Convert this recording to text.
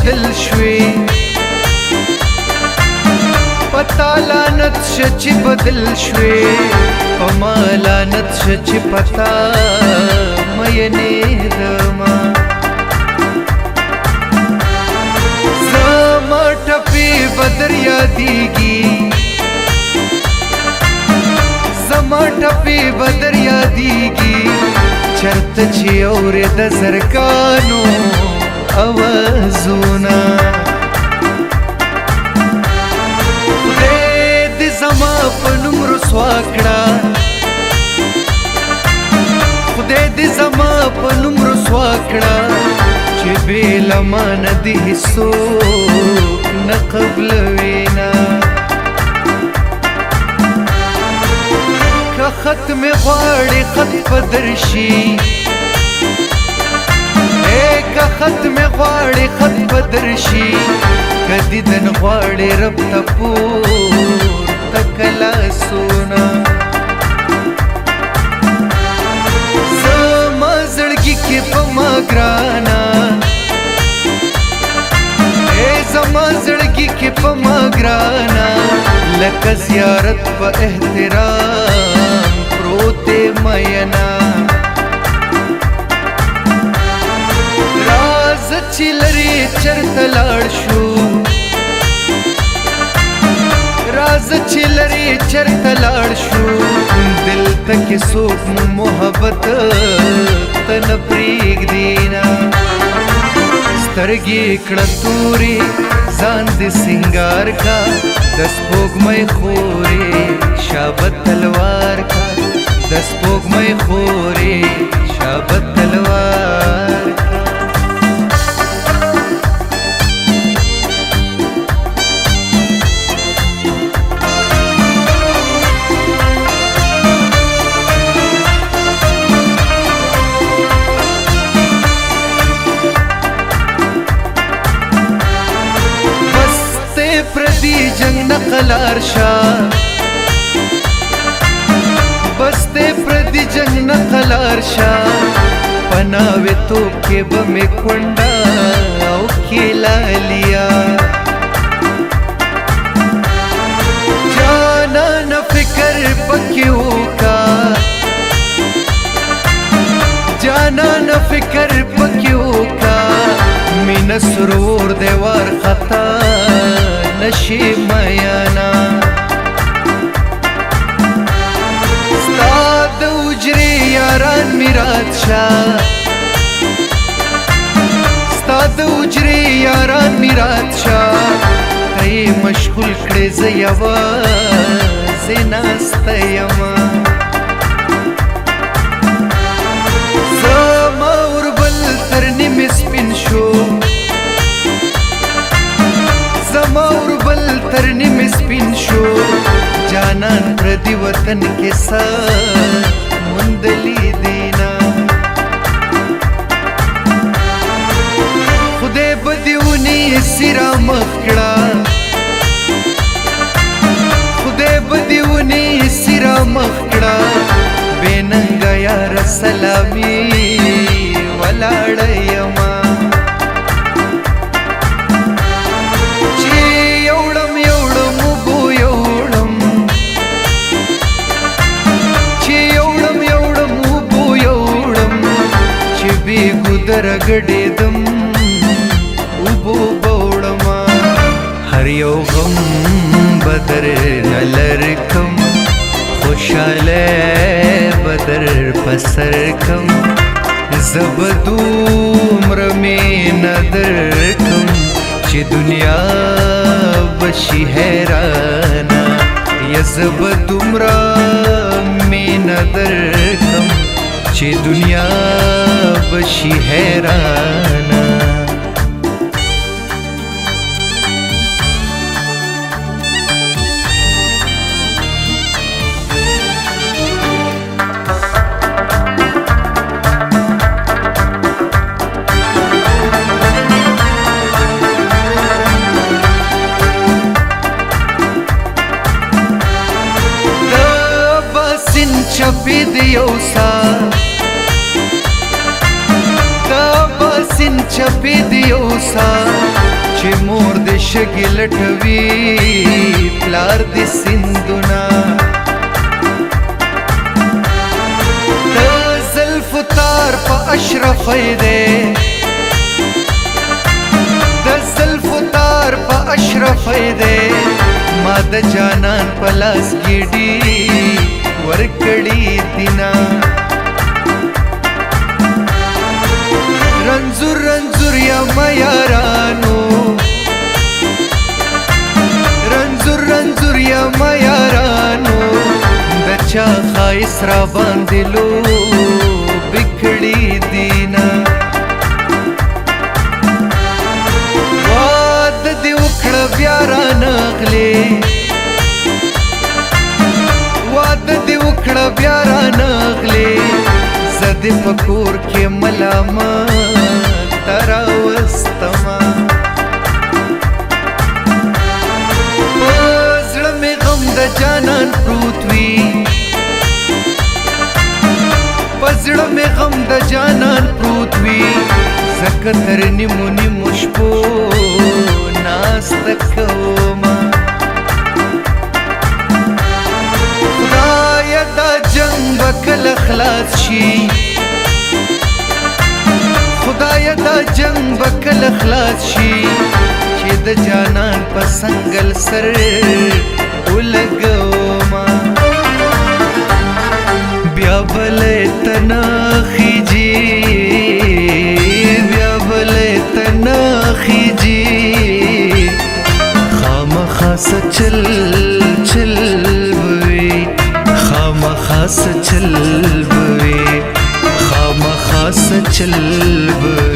بدل شوي پتا لعنت شچ بدل شوي پما لعنت شچ پتا مینه دما زما ټپي بدر یادېږي زما ټپي بدر یادېږي چرته چې اورې د زرګانو اوازونه خدای دې زما په نوم رسوا کړه خدای دې زما په نوم رسوا کړه چې بې له ما نه دې هېڅوک نه قبلوي نه که خط مې غواړې خط په درشي که خط مې غواړې خط په درشي که دیدن غواړې رب ته پورته که لاسونه زما زړګي کې په ما ګرانه زما زړګي کې په ما ګرانه لکه زیارت په احترام پروت مینا راز چې لري چرته لاړ شو راز چې لري چرته لاړ شو دل ته کې څوک محبت ته نه پرېږدي نه سترګې کړه تورې ځان دې سینګار کا د سپوږمۍ خورې شابه تلوار کا د سپوږمۍ خورې شابه تلوار کا پردی جنگ نقلار شا بستے پردی جنگ نقلار شا پناوے توپ کے بمے کنڈا او کھیلا لیا جانا نہ فکر پکیو کا جانا نہ فکر پکیو کا مین سرور دیوار خطا نشی میانا ستا د اجری یاران میرات شا ستا د اجری یاران میرات شا ای مشغول کړې زه یوازې ناسته یمه زما اوربل تر نیمې سپین شو زما اوربل تر نیمې سپین شو جانان پردي وطن کې سات موندلی دینا خدای به دې ونیسي رامخ کړه خدای به دې ونیسي رامخ کړه بې ننګه یاره سلامي ولاړه یمه رګډېدم اوبو بوړما هر یو غم بدر نلر کم خوشاله بدر پسر کم زبدومر می ندر کم چې دنیا بشي حیرانا یا زبدومر می ندر کم چې دنیا بشي حیرانا چپی دیو سا دا باسن شګې لټوي پلار د سیندونه د زلفو تار په اشرفی دی د زلفو تار په اشرفی دی ما د جانان په لاس ګیډي ورکړي دینا رنځور رنځور یم یارانو رنځور رنځور یم یارانو د چا ښایس را باندې لوبې کړي دینا واده دې وکړه بیا رانغلې واده دې وکړه بیا رانغلې زه دې په کور کې ملامت راوستما په زړه مې غم د جانان پروت وي په زړه مې غم د جانان پروت وي ځکه تر نیمو نیمو شپو ناسته کومه خدایه دا جنګ به کله خلاص شي خدایه دا جنگ به کله خلاص شي چې د جانان په سنګل سر ولګوما بیا بلې تنا خيجي بیا بلې تنا خيجي خامخا چل چل بوي خامخا چل بوي خامخا چل بوي